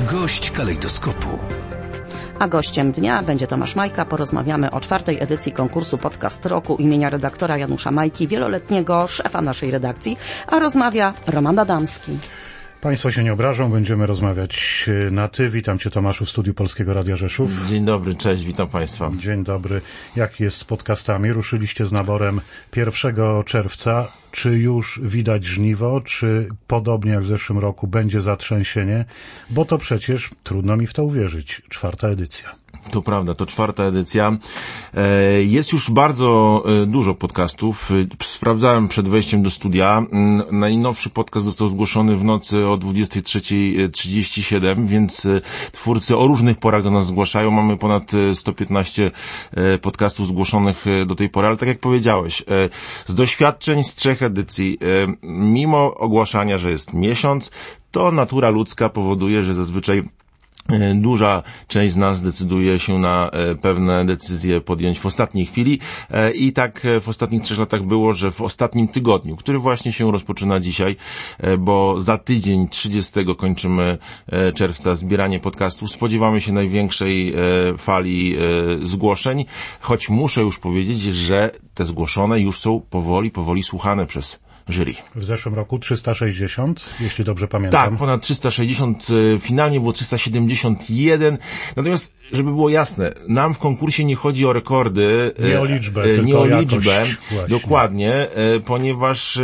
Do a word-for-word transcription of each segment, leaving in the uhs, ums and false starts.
Gość Kalejdoskopu. A gościem dnia będzie Tomasz Majka. Porozmawiamy o czwartej edycji konkursu Podcast Roku imienia redaktora Janusza Majki, wieloletniego szefa naszej redakcji, a rozmawia Roman Adamski. Państwo się nie obrażą, będziemy rozmawiać na ty. Witam Cię, Tomaszu, w studiu Polskiego Radia Rzeszów. Dzień dobry, cześć, witam Państwa. Dzień dobry. Jak jest z podcastami? Ruszyliście z naborem pierwszego czerwca. Czy już widać żniwo, czy podobnie jak w zeszłym roku będzie zatrzęsienie? Bo to przecież, trudno mi w to uwierzyć, czwarta edycja. To prawda, to czwarta edycja. Jest już bardzo dużo podcastów. Sprawdzałem przed wejściem do studia. Najnowszy podcast został zgłoszony w nocy o dwudziestej trzeciej trzydzieści siedem, więc twórcy o różnych porach do nas zgłaszają. Mamy ponad sto piętnaście podcastów zgłoszonych do tej pory, ale tak jak powiedziałeś, z doświadczeń z trzech edycji, mimo ogłaszania, że jest miesiąc, to natura ludzka powoduje, że zazwyczaj duża część z nas decyduje się na pewne decyzje podjąć w ostatniej chwili i tak w ostatnich trzech latach było, że w ostatnim tygodniu, który właśnie się rozpoczyna dzisiaj, bo za tydzień trzydziestego kończymy czerwca zbieranie podcastów, spodziewamy się największej fali zgłoszeń, choć muszę już powiedzieć, że te zgłoszone już są powoli, powoli słuchane przez jury. W zeszłym roku trzysta sześćdziesiąt, jeśli dobrze pamiętam. Tak, ponad trzysta sześćdziesiąt, finalnie było trzysta siedemdziesiąt jeden. Natomiast, żeby było jasne, nam w konkursie nie chodzi o rekordy. Nie o liczbę, nie tylko o o liczbę, jakość. Dokładnie, ponieważ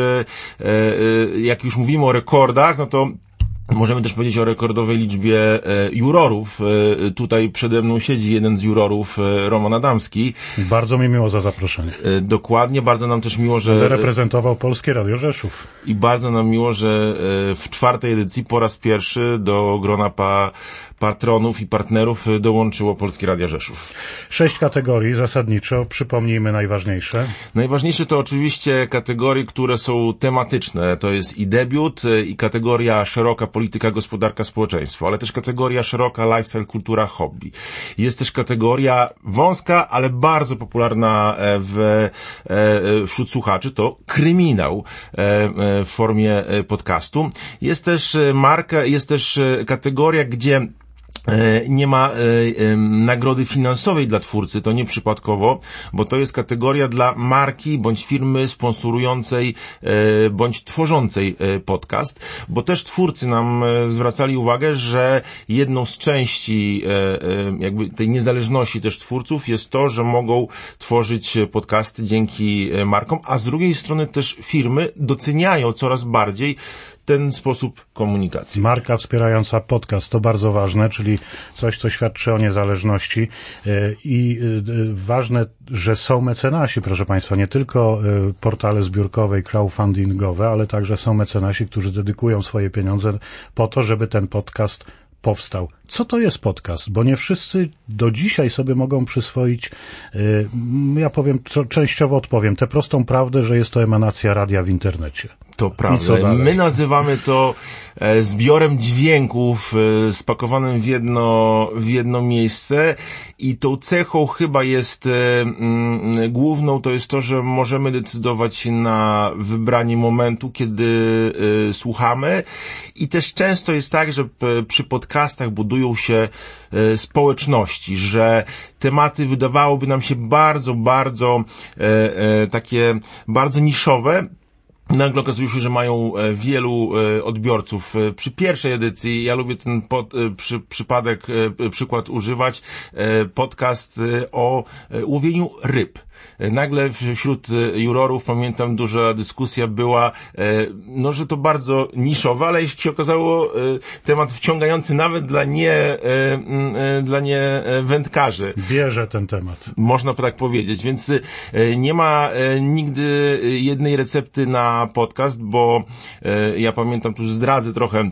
jak już mówimy o rekordach, no to możemy też powiedzieć o rekordowej liczbie e, jurorów. E, tutaj przede mną siedzi jeden z jurorów, e, Roman Adamski. Bardzo mi miło za zaproszenie. E, dokładnie, bardzo nam też miło, że... Będę reprezentował Polskie Radio Rzeszów. I bardzo nam miło, że e, w czwartej edycji po raz pierwszy do grona pa, patronów i partnerów dołączyło Polskie Radio Rzeszów. Sześć kategorii zasadniczo, przypomnijmy najważniejsze. Najważniejsze to oczywiście kategorie, które są tematyczne. To jest i debiut, i kategoria szeroka polityka, gospodarka, społeczeństwo, ale też kategoria szeroka lifestyle, kultura, hobby. Jest też kategoria wąska, ale bardzo popularna w, wśród słuchaczy, to kryminał w formie podcastu. Jest też marka, jest też kategoria, gdzie nie ma e, e, nagrody finansowej dla twórcy, to nieprzypadkowo, bo to jest kategoria dla marki bądź firmy sponsorującej e, bądź tworzącej e, podcast, bo też twórcy nam e, zwracali uwagę, że jedną z części e, e, jakby tej niezależności też twórców jest to, że mogą tworzyć podcasty dzięki markom, a z drugiej strony też firmy doceniają coraz bardziej ten sposób komunikacji. Marka wspierająca podcast to bardzo ważne, czyli coś, co świadczy o niezależności i ważne, że są mecenasi, proszę Państwa, nie tylko portale zbiórkowe i crowdfundingowe, ale także są mecenasi, którzy dedykują swoje pieniądze po to, żeby ten podcast powstał. Co to jest podcast? Bo nie wszyscy do dzisiaj sobie mogą przyswoić, yy, ja powiem, to, częściowo odpowiem, tę prostą prawdę, że jest to emanacja radia w internecie. To prawda. My nazywamy to e, zbiorem dźwięków e, spakowanym w jedno, w jedno miejsce i tą cechą chyba jest e, m, główną, to jest to, że możemy decydować na wybranie momentu, kiedy e, słuchamy i też często jest tak, że p, przy podcastach budują się e, społeczności, że tematy wydawałoby nam się bardzo, bardzo e, e, takie bardzo niszowe, nagle okazuje się, że mają wielu odbiorców. Przy pierwszej edycji, ja lubię ten pod, przy, przypadek, przykład używać, podcast o łowieniu ryb. Nagle wśród jurorów, pamiętam, duża dyskusja była, no, że to bardzo niszowe, ale jak się okazało, temat wciągający nawet dla nie, dla nie wędkarzy. Bierze ten temat. Można tak powiedzieć, więc nie ma nigdy jednej recepty na podcast, bo ja pamiętam, tu zdradzę trochę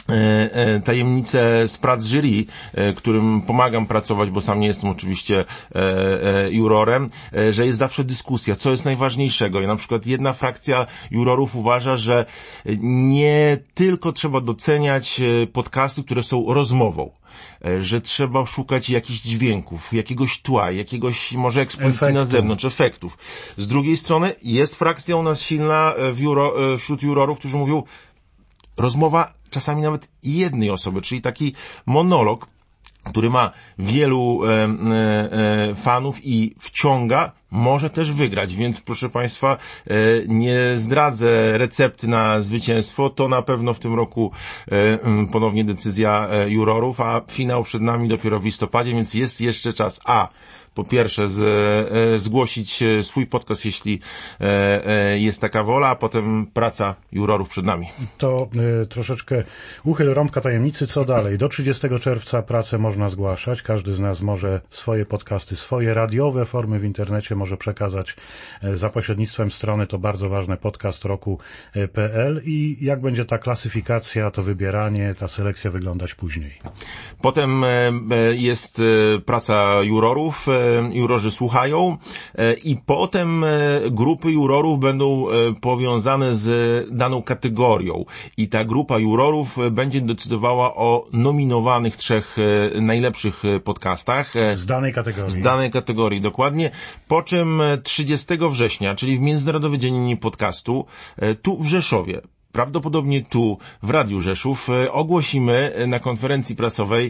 tajemnicę z prac jury, którym pomagam pracować, bo sam nie jestem oczywiście jurorem, że jest zawsze dyskusja, co jest najważniejszego. I na przykład jedna frakcja jurorów uważa, że nie tylko trzeba doceniać podcasty, które są rozmową, że trzeba szukać jakichś dźwięków, jakiegoś tła, jakiegoś może ekspozycji Efektu. na zewnątrz, efektów. Z drugiej strony jest frakcja u nas silna w juro, wśród jurorów, którzy mówią, rozmowa czasami nawet jednej osoby, czyli taki monolog, który ma wielu e, e, fanów i wciąga, może też wygrać, więc proszę Państwa, e, nie zdradzę recepty na zwycięstwo, to na pewno w tym roku e, ponownie decyzja e, jurorów, a finał przed nami dopiero w listopadzie, więc jest jeszcze czas. A po pierwsze z, e, zgłosić swój podcast, jeśli e, e, jest taka wola, a potem praca jurorów przed nami. To e, troszeczkę uchyl rąbka tajemnicy, co dalej? Do trzydziestego czerwca pracę można zgłaszać, każdy z nas może swoje podcasty, swoje radiowe formy w internecie może przekazać e, za pośrednictwem strony, to bardzo ważne, podcast roku kropka p l i jak będzie ta klasyfikacja, to wybieranie, ta selekcja wyglądać później? Potem e, jest e, praca jurorów, e, jurorzy słuchają i potem grupy jurorów będą powiązane z daną kategorią i ta grupa jurorów będzie decydowała o nominowanych trzech najlepszych podcastach. Z danej kategorii. Z danej kategorii, dokładnie. Po czym trzydziestego września, czyli w Międzynarodowy Dzień Podcastu, tu w Rzeszowie, prawdopodobnie tu, w Radiu Rzeszów, ogłosimy na konferencji prasowej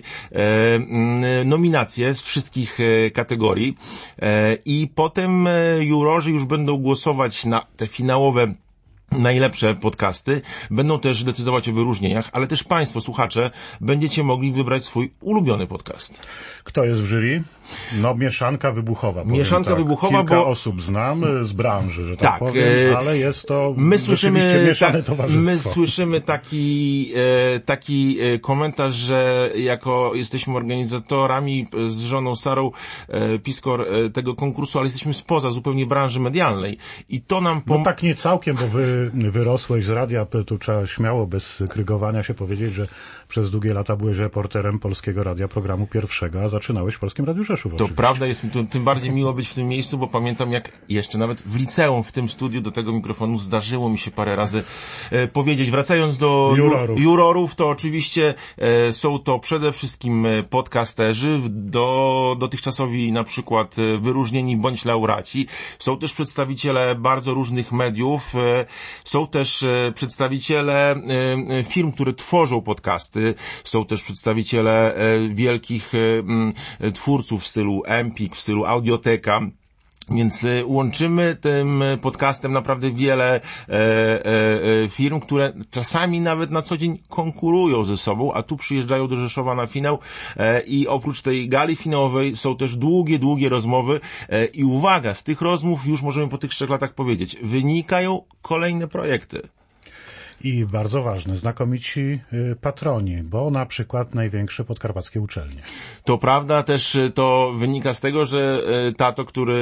nominacje z wszystkich kategorii i potem jurorzy już będą głosować na te finałowe najlepsze podcasty, będą też decydować o wyróżnieniach, ale też Państwo, słuchacze, będziecie mogli wybrać swój ulubiony podcast. Kto jest w jury? No, mieszanka wybuchowa. Mieszanka tak. wybuchowa, Kilka bo osób znam z branży, że tak, tak powiem, ale jest to my słyszymy, mieszane tak, towarzystwo. My słyszymy taki, e, taki komentarz, że jako jesteśmy organizatorami z żoną Sarą e, Piskor e, tego konkursu, ale jesteśmy spoza zupełnie branży medialnej. I to nam pom- No tak nie całkiem, bo wy wyrosłeś z radia, tu trzeba śmiało, bez krygowania się powiedzieć, że przez długie lata byłeś reporterem Polskiego Radia, programu pierwszego, a zaczynałeś w Polskim Radiu Rzeszów. To oczywiście. prawda, jest mi tu, tym bardziej miło być w tym miejscu, bo pamiętam, jak jeszcze nawet w liceum, w tym studiu do tego mikrofonu zdarzyło mi się parę razy e, powiedzieć. Wracając do jurorów, jurorów to oczywiście e, są to przede wszystkim podcasterzy, do, dotychczasowi na przykład wyróżnieni bądź laureaci. Są też przedstawiciele bardzo różnych mediów, e, są też e, przedstawiciele e, firm, które tworzą podcasty, są też przedstawiciele e, wielkich e, twórców w stylu Empik, w stylu Audioteka. Więc łączymy tym podcastem naprawdę wiele e, e, firm, które czasami nawet na co dzień konkurują ze sobą, a tu przyjeżdżają do Rzeszowa na finał e, i oprócz tej gali finałowej są też długie, długie rozmowy e, i uwaga, z tych rozmów już możemy po tych trzech latach powiedzieć, wynikają kolejne projekty. I bardzo ważne, znakomici patroni, bo na przykład największe podkarpackie uczelnie. To prawda, też to wynika z tego, że tato, który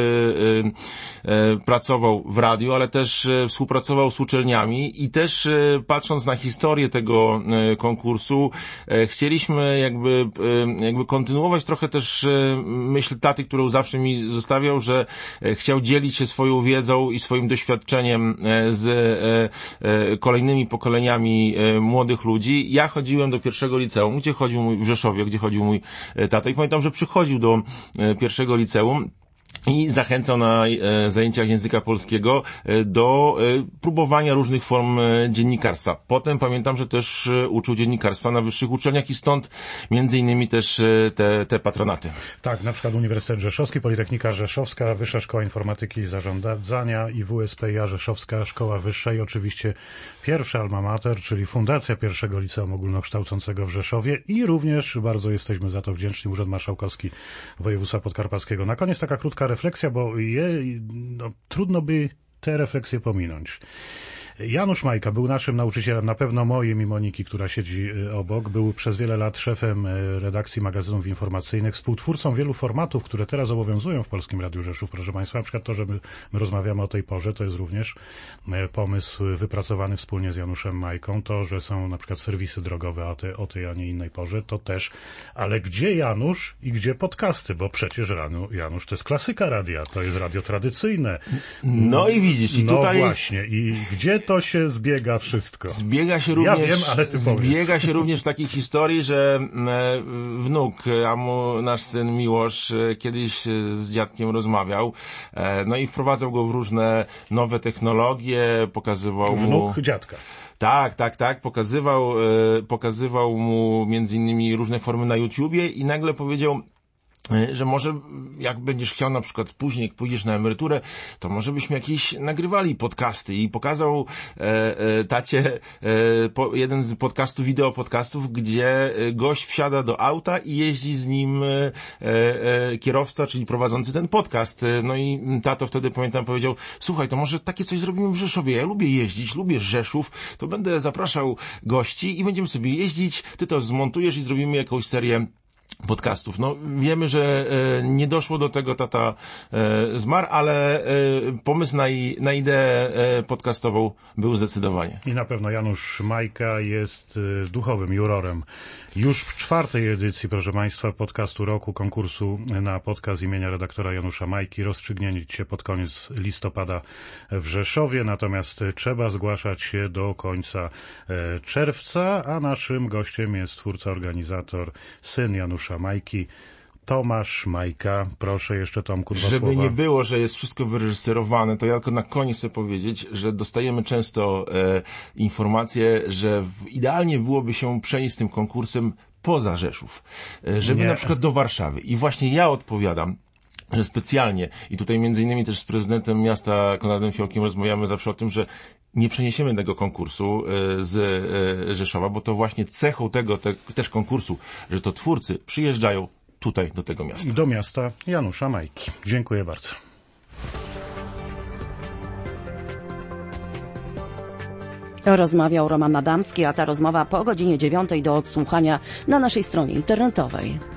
pracował w radiu, ale też współpracował z uczelniami i też patrząc na historię tego konkursu, chcieliśmy jakby, jakby kontynuować trochę też myśl taty, którą zawsze mi zostawiał, że chciał dzielić się swoją wiedzą i swoim doświadczeniem z kolejnymi pokoleniami e, młodych ludzi. Ja chodziłem do pierwszego liceum, gdzie chodził mój, w Rzeszowie, gdzie chodził mój e, tata i pamiętam, że przychodził do e, pierwszego liceum i zachęcał na e, zajęciach języka polskiego e, do e, próbowania różnych form e, dziennikarstwa. Potem pamiętam, że też e, uczył dziennikarstwa na wyższych uczelniach i stąd między innymi też e, te, te patronaty. Tak, na przykład Uniwersytet Rzeszowski, Politechnika Rzeszowska, Wyższa Szkoła Informatyki i Zarządzania i W S P I A Rzeszowska Szkoła Wyższa i oczywiście pierwsza alma mater, czyli Fundacja Pierwszego Liceum Ogólnokształcącego w Rzeszowie i również bardzo jesteśmy za to wdzięczni Urząd Marszałkowski Województwa Podkarpackiego. Na koniec taka krótka refleksja, bo je, no, trudno by te refleksje pominąć. Janusz Majka był naszym nauczycielem, na pewno moim i Moniki, która siedzi obok. Był przez wiele lat szefem redakcji magazynów informacyjnych, współtwórcą wielu formatów, które teraz obowiązują w Polskim Radiu Rzeszów. Proszę Państwa, na przykład to, że my, my rozmawiamy o tej porze, to jest również pomysł wypracowany wspólnie z Januszem Majką. To, że są na przykład serwisy drogowe o tej, o tej a nie innej porze, to też. Ale gdzie Janusz i gdzie podcasty? Bo przecież Janusz to jest klasyka radia, to jest radio tradycyjne. No i widzisz, i no tutaj... No właśnie, i gdzie to się zbiega wszystko? Zbiega się również, ja wiem, ale ty zbiega powiedz. się również takich historii, że wnuk, a mu nasz syn Miłosz kiedyś z dziadkiem rozmawiał, no i wprowadzał go w różne nowe technologie, pokazywał Wnuk mu... Wnuk dziadka. Tak, tak, tak. Pokazywał, e, pokazywał mu między innymi różne formy na YouTubie i nagle powiedział, że może jak będziesz chciał na przykład później, jak pójdziesz na emeryturę, to może byśmy jakieś nagrywali podcasty i pokazał e, e, tacie e, po, jeden z podcastów, wideo podcastów, gdzie gość wsiada do auta i jeździ z nim e, e, kierowca, czyli prowadzący ten podcast. No i tato wtedy, pamiętam, powiedział, słuchaj, to może takie coś zrobimy w Rzeszowie. Ja lubię jeździć, lubię Rzeszów, to będę zapraszał gości i będziemy sobie jeździć, ty to zmontujesz i zrobimy jakąś serię podcastów. No wiemy, że e, nie doszło do tego, tata e, zmarł, ale e, pomysł na, i, na ideę e, podcastową był zdecydowanie. I na pewno Janusz Majka jest e, duchowym jurorem. Już w czwartej edycji, proszę Państwa, podcastu roku, konkursu na podcast imienia redaktora Janusza Majki. Rozstrzygnięcie się pod koniec listopada w Rzeszowie, natomiast trzeba zgłaszać się do końca e, czerwca, a naszym gościem jest twórca, organizator, syn Janusza Majki, Tomasz Majka. Proszę jeszcze, Tomku, dwa Żeby słowa. nie było, że jest wszystko wyreżyserowane, to ja tylko na koniec chcę powiedzieć, że dostajemy często e, informacje, że idealnie byłoby się przenieść z tym konkursem poza Rzeszów. E, żeby Nie. na przykład do Warszawy. I właśnie ja odpowiadam, że specjalnie, i tutaj między innymi też z prezydentem miasta Konradem Fiołkiem rozmawiamy zawsze o tym, że nie przeniesiemy tego konkursu e, z e, Rzeszowa, bo to właśnie cechą tego te, też konkursu, że to twórcy przyjeżdżają tutaj do tego miasta. Do miasta Janusza Majki. Dziękuję bardzo. Rozmawiał Roman Adamski, a ta rozmowa po godzinie dziewiątej do odsłuchania na naszej stronie internetowej.